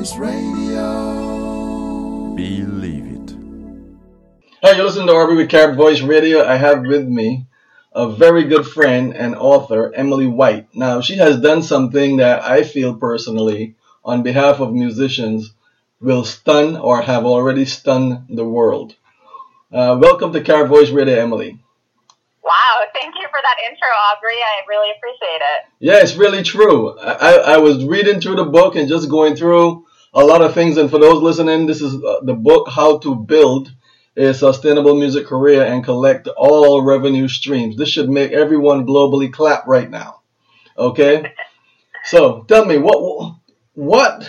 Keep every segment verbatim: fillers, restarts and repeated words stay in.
Voice Radio. Believe it. Hi, you're listening to R B with Carib Voice Radio. I have with me a very good friend and author, Emily White. Now, she has done something that I feel personally, on behalf of musicians, will stun or have already stunned the world. Uh, welcome to Carib Voice Radio, Emily. Wow, thank you for that intro, Aubrey. I really appreciate it. Yeah, it's really true. I, I was reading through the book and just going through a lot of things. And for those listening, this is uh, the book, How to Build a Sustainable Music Career and Collect All Revenue Streams. This should make everyone globally clap right now. Okay? So tell me, what what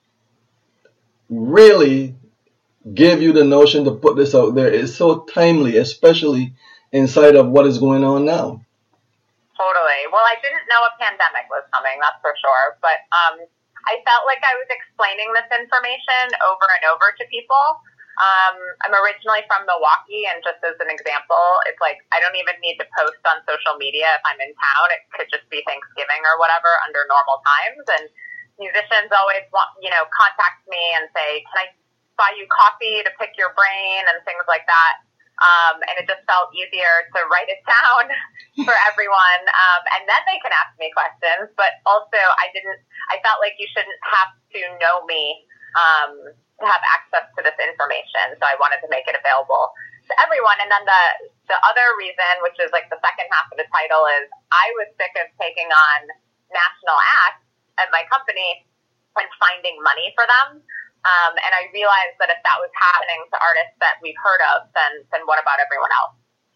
really gave you the notion to put this out there? It's so timely, especially inside of what is going on now. Totally. Well, I didn't know a pandemic was coming, that's for sure. But um, I felt like I was explaining this information over and over to people. Um, I'm originally from Milwaukee, and just as an example, it's like I don't even need to post on social media if I'm in town. It could just be Thanksgiving or whatever under normal times. And musicians always want, you know, contact me and say, can I buy you coffee to pick your brain and things like that. Um, and it just felt easier to write it down for everyone. Um, and then they can ask me questions. But also, I didn't, I felt like you shouldn't have to know me um, to have access to this information. So I wanted to make it available to everyone. And then the, the other reason, which is like the second half of the title, is I was sick of taking on national acts at my company and finding money for them. Um, and I realized that if that was happening to artists that we've heard of, then then what about everyone else?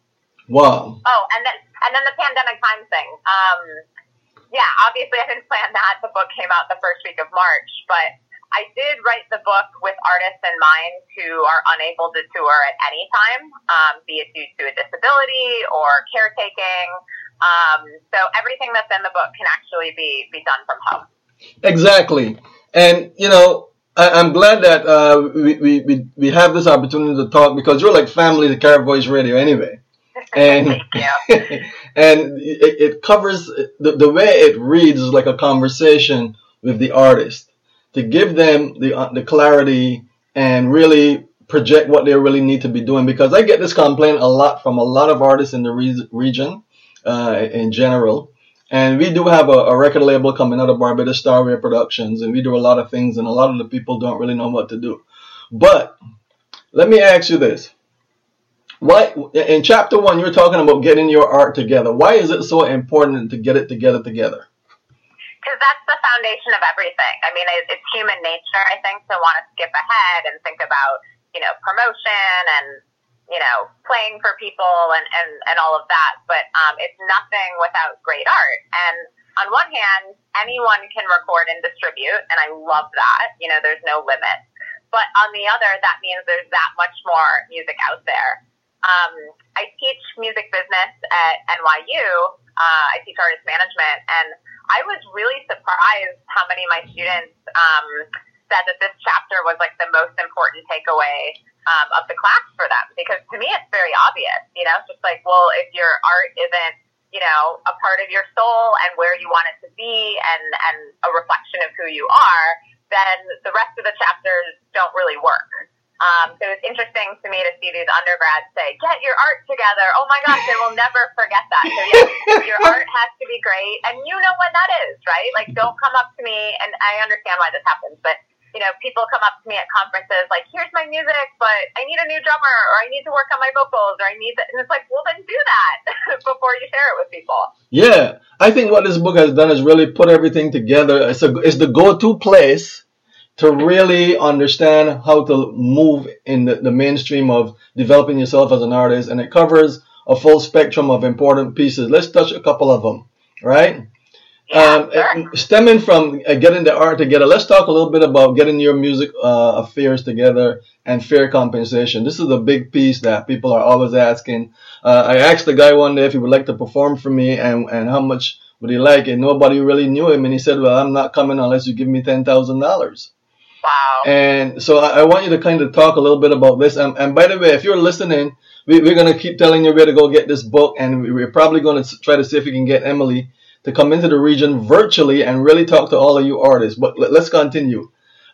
Wow. Oh, and then and then the pandemic time thing. Um, yeah, obviously I didn't plan that. The book came out the first week of March, but I did write the book with artists in mind who are unable to tour at any time, um, be it due to a disability or caretaking. Um, so everything that's in the book can actually be be done from home. Exactly, and you know. I'm glad that uh, we, we, we have this opportunity to talk, because you're like family to Carib Voice Radio anyway. And Thank you. and it, it covers, the, the way it reads is like a conversation with the artist to give them the, uh, the clarity and really project what they really need to be doing. Because I get this complaint a lot from a lot of artists in the re- region uh, in general. And we do have a, a record label coming out of Barbados, Starway Productions, and we do a lot of things, and a lot of the people don't really know what to do. But let me ask you this. Why, in chapter one, you're talking about getting your art together. Why is it so important to get it together together? Because that's the foundation of everything. I mean, it, it's human nature, I think, to want to skip ahead and think about, you know, promotion and, you know, playing for people and, and, and all of that. But um, it's nothing without great art. And on one hand, anyone can record and distribute, and I love that. You know, there's no limit. But on the other, that means there's that much more music out there. Um, I teach music business at N Y U. Uh, I teach artist management, and I was really surprised how many of my students um, said that this chapter was like the most important takeaway Um, of the class for them, because to me it's very obvious, you know, it's just like, well, if your art isn't, you know, a part of your soul and where you want it to be and, and a reflection of who you are, then the rest of the chapters don't really work. Um, so it's interesting to me to see these undergrads say, get your art together. Oh my gosh, they will never forget that. So yes, your art has to be great. And you know when that is, right? Like, don't come up to me, and I understand why this happens, but you know, people come up to me at conferences like, here's my music, but I need a new drummer, or I need to work on my vocals, or I need that. And it's like, well, then do that before you share it with people. Yeah. I think what this book has done is really put everything together. It's, a, it's the go-to place to really understand how to move in the, the mainstream of developing yourself as an artist. And it covers a full spectrum of important pieces. Let's touch a couple of them, right? Yeah, um, sure. Stemming from uh, getting the art together, let's talk a little bit about getting your music uh, affairs together and fair compensation. This is a big piece that people are always asking. Uh, I asked the guy one day if he would like to perform for me and, and how much would he like it. Nobody really knew him, and he said, well, I'm not coming unless you give me ten thousand dollars. Wow. And so I, I want you to kind of talk a little bit about this. And, and by the way, if you're listening, we, we're going to keep telling you where to go get this book, and we, we're probably going to try to see if we can get Emily to come into the region virtually and really talk to all of you artists. But let, let's continue.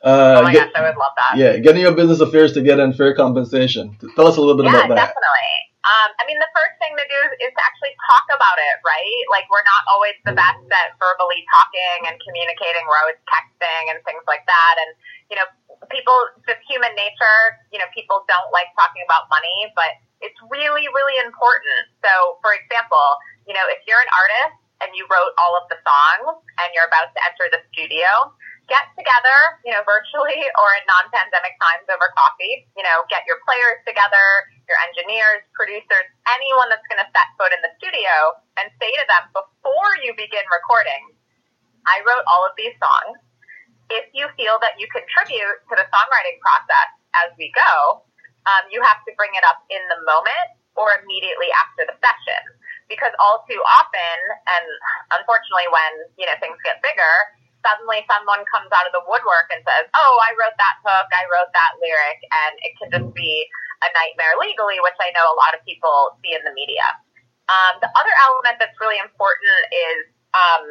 Uh, oh my get, gosh, I would love that. Yeah, getting your business affairs together and fair compensation. Tell us a little bit yeah, about that. Definitely. Um, I mean, the first thing to do is to actually talk about it, right? Like, we're not always the best at verbally talking and communicating. We're always texting and things like that. And, you know, people, just human nature, you know, people don't like talking about money, but it's really, really important. So, for example, you know, if you're an artist and you wrote all of the songs and you're about to enter the studio, get together, you know, virtually or in non-pandemic times over coffee, you know, get your players together, your engineers, producers, anyone that's going to set foot in the studio, and say to them before you begin recording, I wrote all of these songs. If you feel that you contribute to the songwriting process as we go, um, you have to bring it up in the moment or immediately after the session. Because all too often, and unfortunately when, you know, things get bigger, suddenly someone comes out of the woodwork and says, oh, I wrote that hook, I wrote that lyric, and it can just be a nightmare legally, which I know a lot of people see in the media. Um, the other element that's really important is um,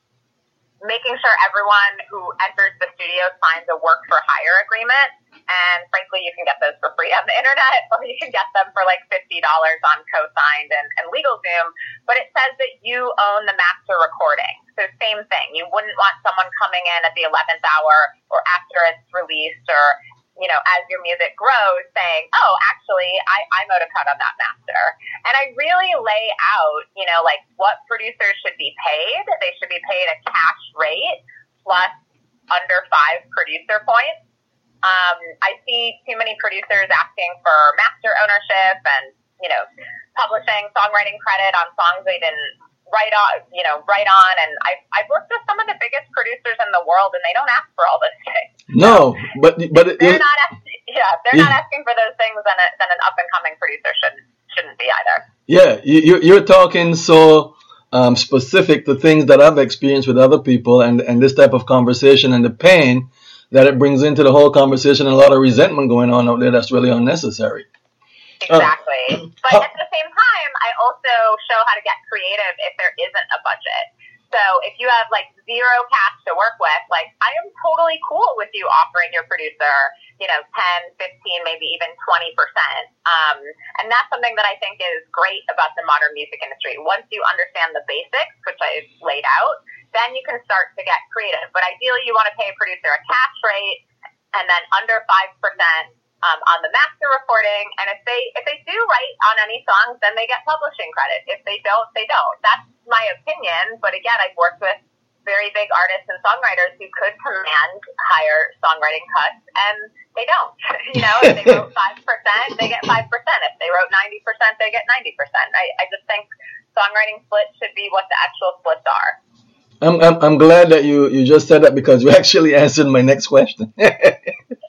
making sure everyone who enters the studio signs a work for hire agreement. And frankly, you can get those for free on the internet, or you can get them for like fifty dollars on Co-Signed and, and LegalZoom. But it says that you own the master recording. So same thing. You wouldn't want someone coming in at the eleventh hour or after it's released, or, you know, as your music grows saying, oh, actually, I, I mowed a cut on that master. And I really lay out, you know, like what producers should be paid. They should be paid a cash rate plus under five producer points. Um, I see too many producers asking for master ownership and, you know, publishing songwriting credit on songs they didn't write on, you know, write on. And I've, I've worked with some of the biggest producers in the world, and they don't ask for all those things. No, but but it, they're it, not asking, yeah, they're yeah. not asking for those things, then, a, then an up and coming producer shouldn't shouldn't be either. Yeah, you, you're talking so um, specific to things that I've experienced with other people, and and this type of conversation and the pain that it brings into the whole conversation, and a lot of resentment going on out there that's really unnecessary. Exactly. Uh, but at the same time, I also show how to get creative if there isn't a budget. So if you have like zero cash to work with, like I am totally cool with you offering your producer, you know, ten, fifteen, maybe even twenty percent. Um, and that's something that I think is great about the modern music industry. Once you understand the basics, which I've laid out, then you can start to get creative. But ideally, you want to pay a producer a cash rate and then under five percent um, on the master recording. And if they if they do write on any songs, then they get publishing credit. If they don't, they don't. That's my opinion. But again, I've worked with very big artists and songwriters who could command higher songwriting cuts, and they don't. You know, if they wrote five percent, they get five percent. If they wrote ninety percent, they get ninety percent. I, I just think songwriting splits should be what the actual splits are. I'm, I'm I'm glad that you, you just said that, because you actually answered my next question. Nice.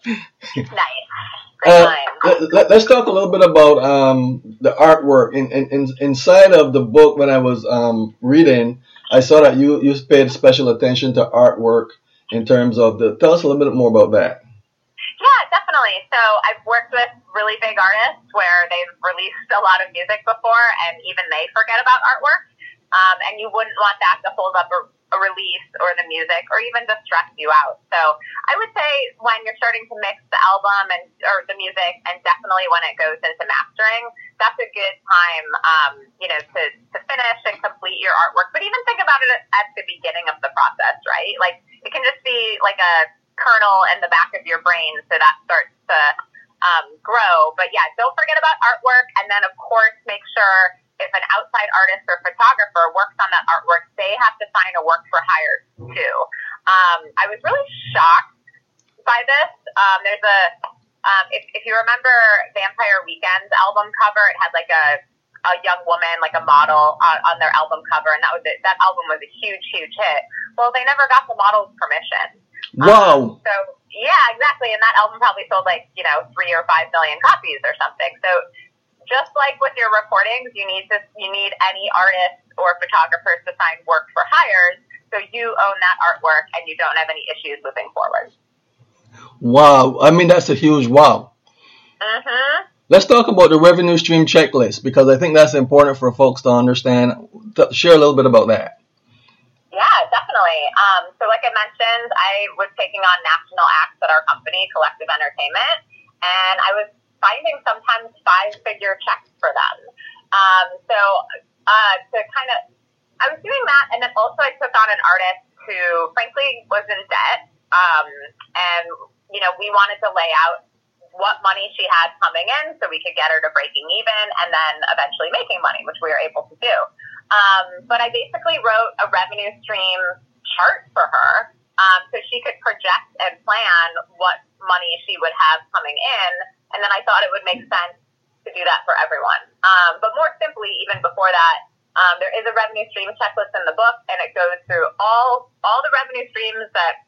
Great uh, line. let, let's talk a little bit about um, the artwork. In, in, in, inside of the book, when I was um, reading, I saw that you, you paid special attention to artwork in terms of the. Tell us a little bit more about that. Yeah, definitely. So I've worked with really big artists where they've released a lot of music before, and even they forget about artwork. Um, and you wouldn't want that to hold up a, a release or the music, or even to stress you out. So I would say when you're starting to mix the album and or the music, and definitely when it goes into mastering, that's a good time, um, you know, to, to finish and complete your artwork. But even think about it at the beginning of the process, right? Like it can just be like a kernel in the back of your brain, so that starts to um, grow. But yeah, don't forget about artwork, and then of course make sure if an outside artist or photographer works on that artwork, they have to sign a work for hire too. Um, I was really shocked by this. Um, there's a, um, if, if you remember Vampire Weekend's album cover, it had like a, a young woman, like a model on, on their album cover, and that was it. That album was a huge, huge hit. Well, they never got the model's permission. Wow. Um, so yeah, exactly. And that album probably sold like, you know, three or five million copies or something. So just like with your recordings, you need to you need any artists or photographers to sign work for hires, so you own that artwork and you don't have any issues moving forward. Wow, I mean that's a huge wow. Mm-hmm. Let's talk about the revenue stream checklist, because I think that's important for folks to understand. Share a little bit about that. Yeah, Yeah, definitely. Um, so like I mentioned, I was taking on national acts at our company, Collective Entertainment, and I was finding sometimes five-figure checks for them. Um, so uh, to kind of, I was doing that, and then also I took on an artist who, frankly, was in debt, um, and, you know, we wanted to lay out what money she had coming in so we could get her to breaking even and then eventually making money, which we were able to do. Um, but I basically wrote a revenue stream chart for her um, so she could project and plan what money she would have coming in, and then I thought it would make sense to do that for everyone. Um, but more simply, even before that, um, there is a revenue stream checklist in the book, and it goes through all all the revenue streams that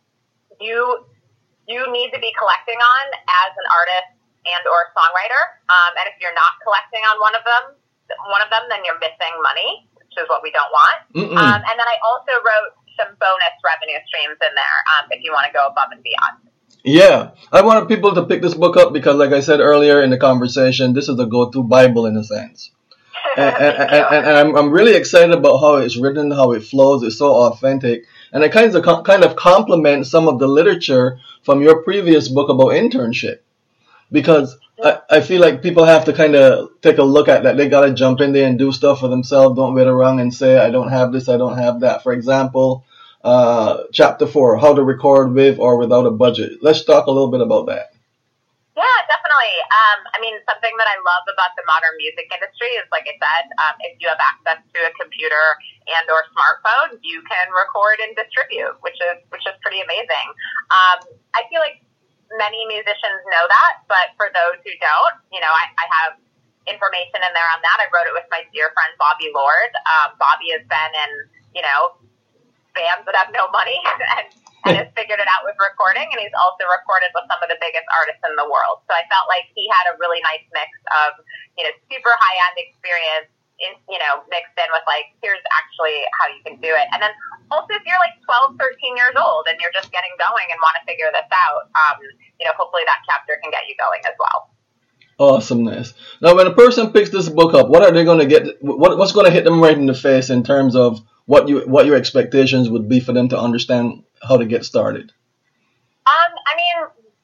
you you need to be collecting on as an artist and or songwriter. Um, and if you're not collecting on one of them, one of them, then you're missing money, which is what we don't want. Um, and then I also wrote some bonus revenue streams in there um, if you want to go above and beyond. Yeah, I wanted people to pick this book up because, like I said earlier in the conversation, this is a go-to Bible in a sense. and, and, and, and, and I'm, I'm really excited about how it's written, how it flows. It's so authentic. And it kind of, kind of complements some of the literature from your previous book about internship. Because I, I feel like people have to kind of take a look at that. They got to jump in there and do stuff for themselves. Don't wait around and say, I don't have this, I don't have that. For example, uh, chapter four, how to record with or without a budget. Let's talk a little bit about that. Yeah, definitely. Um, I mean, something that I love about the modern music industry is, like I said, um, if you have access to a computer and or smartphone, you can record and distribute, which is which is pretty amazing. Um, I feel like many musicians know that, but for those who don't, you know, I, I have information in there on that. I wrote it with my dear friend Bobby Lord. Um, Bobby has been in, you know, bands that have no money and, and has figured it out with recording, and he's also recorded with some of the biggest artists in the world. So I felt like he had a really nice mix of, you know, super high-end experience, in, you know, mixed in with, like, here's actually how you can do it. And then also if you're like twelve, thirteen years old and you're just getting going and want to figure this out, um, you know, hopefully that chapter can get you going as well. Awesomeness. Now, when a person picks this book up, what are they going to get? What, what's going to hit them right in the face in terms of what you what your expectations would be for them to understand how to get started? Um, I mean,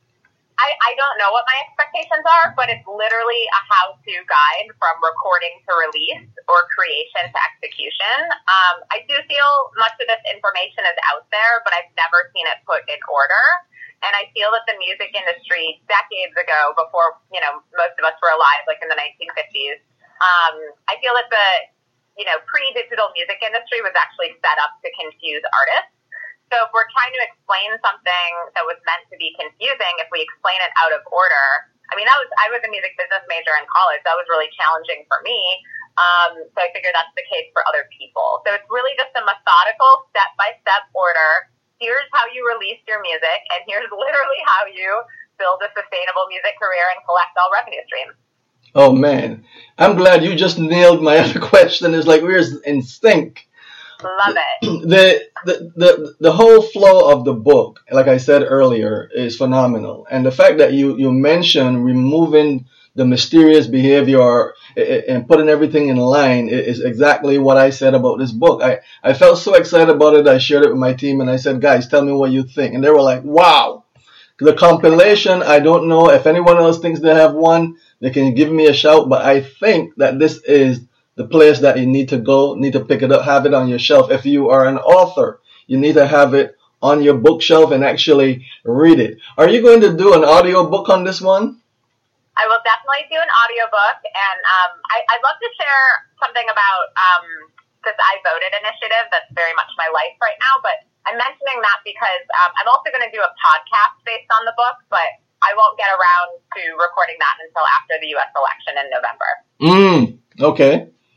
I, I don't know what my expectations are, but it's literally a how-to guide from recording to release or creation to execution. Um, I do feel much of this information is out there, but I've never seen it put in order. And I feel that the music industry decades ago, before, you know, most of us were alive, like in the nineteen fifties, um, I feel that the, you know, pre-digital music industry was actually set up to confuse artists. So if we're trying to explain something that was meant to be confusing, if we explain it out of order, I mean, that was I was a music business major in college. That was really challenging for me. Um, so I figure that's the case for other people. So it's really just a methodical, step-by-step order. Here's how you release your music, and here's literally how you build a sustainable music career and collect all revenue streams. Oh, man. I'm glad you just nailed my other question. It's like we're in sync. Love it. The, the the the whole flow of the book, like I said earlier, is phenomenal. And the fact that you, you mentioned removing the mysterious behavior and putting everything in line is exactly what I said about this book. I, I felt so excited about it. I shared it with my team and I said, guys, tell me what you think. And they were like, wow. The compilation, I don't know if anyone else thinks they have one, they can give me a shout. But I think that this is the place that you need to go, need to pick it up, have it on your shelf. If you are an author, you need to have it on your bookshelf and actually read it. Are you going to do an audio book on this one? I will definitely do an audiobook, and um, I, I'd love to share something about um, this I Voted initiative that's very much my life right now, but I'm mentioning that because um, I'm also going to do a podcast based on the book, but I won't get around to recording that until after the U S election in November. Mm, okay.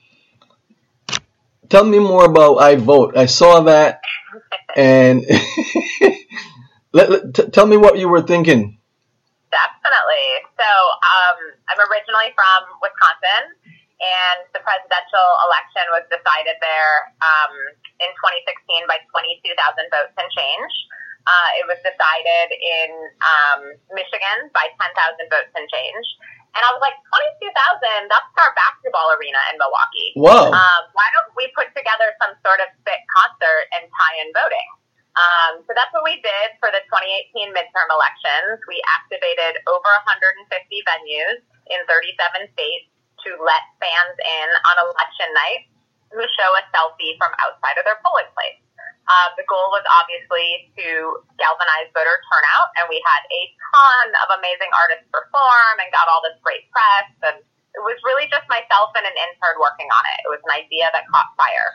Tell me more about I Vote. I saw that, and let, let, t- tell me what you were thinking. Definitely. So um, I'm originally from Wisconsin, and the presidential election was decided there um, in twenty sixteen by twenty-two thousand votes and change. Uh, it was decided in um, Michigan by ten thousand votes and change. And I was like, twenty-two thousand, that's our basketball arena in Milwaukee. Wow. Um, why don't we put together some sort of sick concert and tie in in voting. Um, so that's what we did for the twenty eighteen midterm elections. We activated over one hundred fifty venues in thirty-seven states to let fans in on election night who show a selfie from outside of their polling place. Uh, the goal was obviously to galvanize voter turnout, and we had a ton of amazing artists perform and got all this great press. And it was really just myself and an intern working on it. It was an idea that caught fire.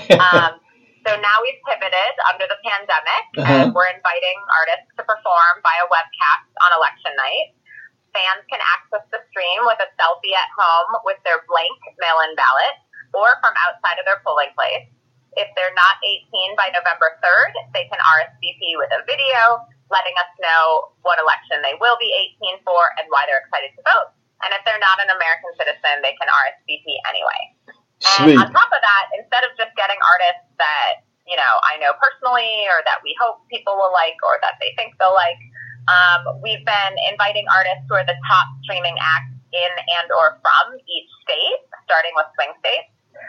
um, So now we've pivoted under the pandemic, uh-huh. and we're inviting artists to perform via webcast on election night. Fans can access the stream with a selfie at home with their blank mail-in ballot or from outside of their polling place. If they're not eighteen by November third, they can R S V P with a video letting us know what election they will be eighteen for and why they're excited to vote. And if they're not an American citizen, they can R S V P anyway. Sweet. And on top of that, instead of just getting artists that, you know, I know personally or that we hope people will like or that they think they'll like, um, we've been inviting artists who are the top streaming acts in and or from each state, starting with swing states.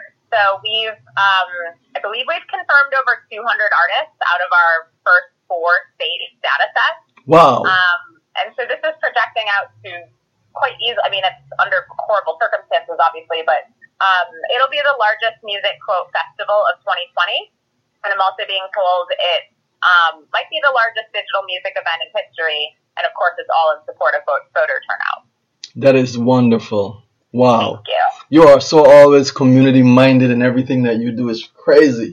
So we've, um, I believe we've confirmed over two hundred artists out of our first four state data sets. Wow. Um, and so this is projecting out to quite easily, I mean, it's under horrible circumstances, obviously, but Um, it'll be the largest music quote festival of twenty twenty, and I'm also being told it um, might be the largest digital music event in history, and of course it's all in support of vote, voter turnout. That is wonderful. Wow. Thank you. You are so always community minded, and everything that you do is crazy.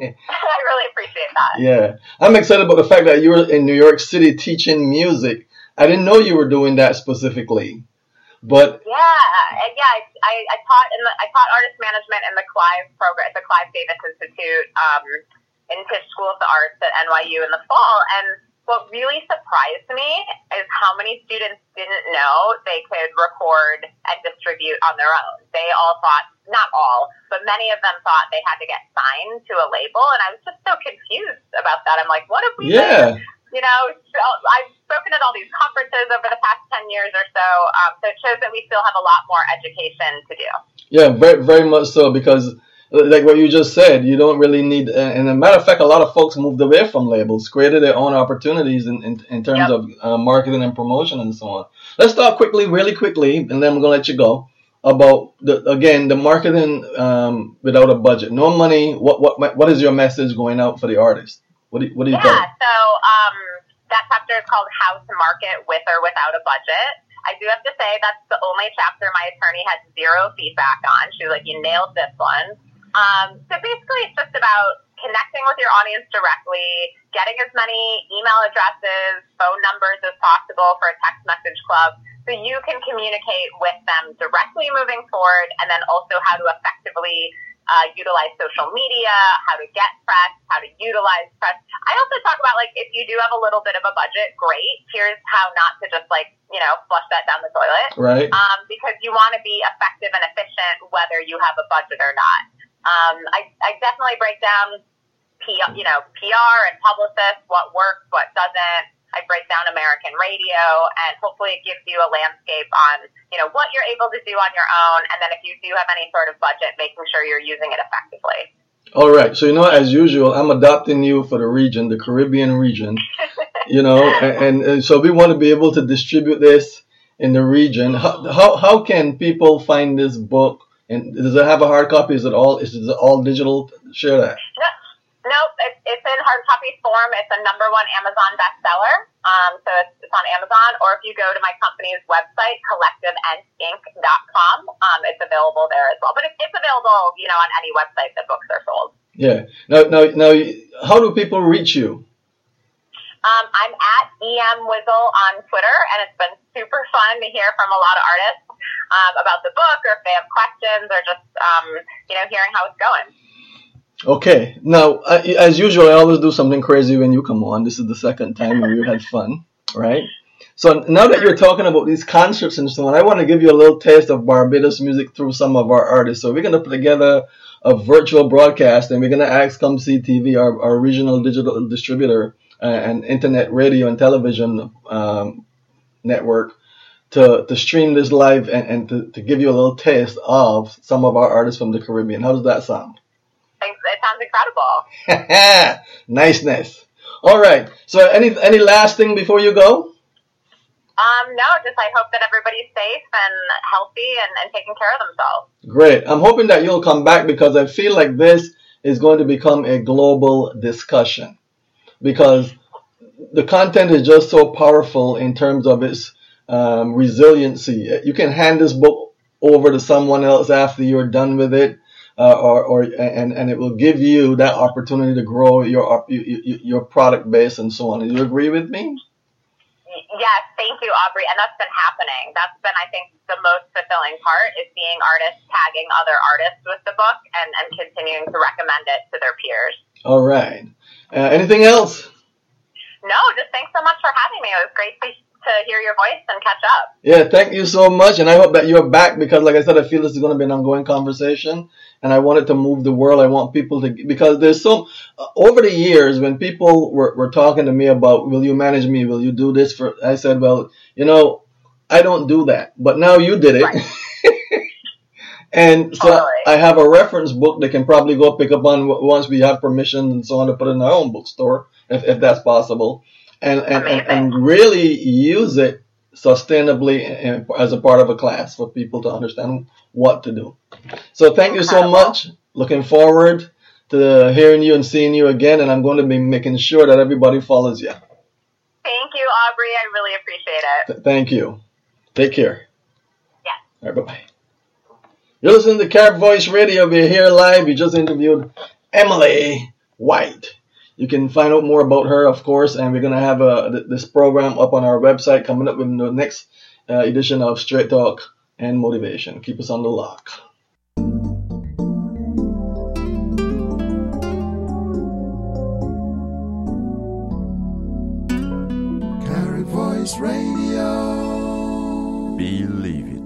I really appreciate that. Yeah. I'm excited about the fact that you were in New York City teaching music. I didn't know you were doing that specifically. But yeah, and yeah, I, I taught in the I taught artist management in the Clive program, the Clive Davis Institute, um, in Tisch School of the Arts at N Y U in the fall. And what really surprised me is how many students didn't know they could record and distribute on their own. They all thought, not all, but many of them thought they had to get signed to a label, and I was just so confused about that. I'm like, what if we? Yeah. Did? You know, I've spoken at all these conferences over the past ten years or so, um, so it shows that we still have a lot more education to do. Yeah, very, very much so, because like what you just said, you don't really need, and as a matter of fact, a lot of folks moved away from labels, created their own opportunities in, in, in terms yep. of uh, marketing and promotion and so on. Let's talk quickly, really quickly, and then I'm going to let you go, about, the again, the marketing um, without a budget. No money, what what what is your message going out for the artist? What do you, what do you yeah, tell them? So um, that chapter is called How to Market with or Without a Budget. I do have to say that's the only chapter my attorney had zero feedback on. She was like, you nailed this one. Um, so basically it's just about connecting with your audience directly, getting as many email addresses, phone numbers as possible for a text message club so you can communicate with them directly moving forward, and then also how to effectively Uh, utilize social media, how to get press, how to utilize press. I also talk about, like, if you do have a little bit of a budget, great. Here's how not to just, like, you know, flush that down the toilet. Right. Um, because you want to be effective and efficient whether you have a budget or not. Um, I, I definitely break down, P, you know, P R and publicists, what works, what doesn't. I break down American radio, and hopefully it gives you a landscape on, you know, what you're able to do on your own, and then if you do have any sort of budget, making sure you're using it effectively. All right. So, you know, as usual, I'm adopting you for the region, the Caribbean region, you know, and, and, and so we want to be able to distribute this in the region. How, how, how can people find this book? And does it have a hard copy? Is it all, is it all digital? Share that. No. Nope, it's, it's in hard copy form. It's a number one Amazon bestseller. Um, so it's, it's on Amazon, or if you go to my company's website, collective ent inc dot com, um, it's available there as well. But it, it's available, you know, on any website that books are sold. Yeah. Now, now, now, how do people reach you? Um, I'm at E M Wizzle on Twitter, and it's been super fun to hear from a lot of artists um, about the book, or if they have questions, or just, um, you know, hearing how it's going. Okay. Now, as usual, I always do something crazy when you come on. This is the second time and we had fun, right? So now that you're talking about these concerts and so on, I want to give you a little taste of Barbados music through some of our artists. So we're going to put together a virtual broadcast, and we're going to ask Come See T V, our, our regional digital distributor uh, and internet radio and television um, network, to, to stream this live and, and to, to give you a little taste of some of our artists from the Caribbean. How does that sound? It sounds incredible. Niceness. All right. So any any last thing before you go? Um, no, just I hope that everybody's safe and healthy and, and taking care of themselves. Great. I'm hoping that you'll come back because I feel like this is going to become a global discussion because the content is just so powerful in terms of its um, resiliency. You can hand this book over to someone else after you're done with it, uh, or, or and, and it will give you that opportunity to grow your your, your product base and so on. Do you agree with me? Yes, thank you, Aubrey. And that's been happening. That's been, I think, the most fulfilling part is seeing artists tagging other artists with the book and, and continuing to recommend it to their peers. All right. Uh, anything else? No, just thanks so much for having me. It was great to, to hear your voice and catch up. Yeah, thank you so much. And I hope that you're back because, like I said, I feel this is going to be an ongoing conversation. And I want it to move the world. I want people to, because there's so, uh, over the years, when people were, were talking to me about, will you manage me? Will you do this for, I said, well, you know, I don't do that. But now you did it. Right. And so totally. I have a reference book that can probably go pick up on once we have permission and so on to put in our own bookstore, if, if that's possible. And, and, and, and really use it sustainably as a part of a class for people to understand what to do. So thank you so much. Looking forward to hearing you and seeing you again. And I'm going to be making sure that everybody follows you. Thank you, Aubrey. I really appreciate it. Th- thank you. Take care. Yeah. All right. Bye-bye. You're listening to Carib Voice Radio. We're here live. We just interviewed Emily White. You can find out more about her, of course, and we're going to have a, this program up on our website coming up with the next uh, edition of Straight Talk and Motivation. Keep us on the lock. Carib Voice Radio. Believe it.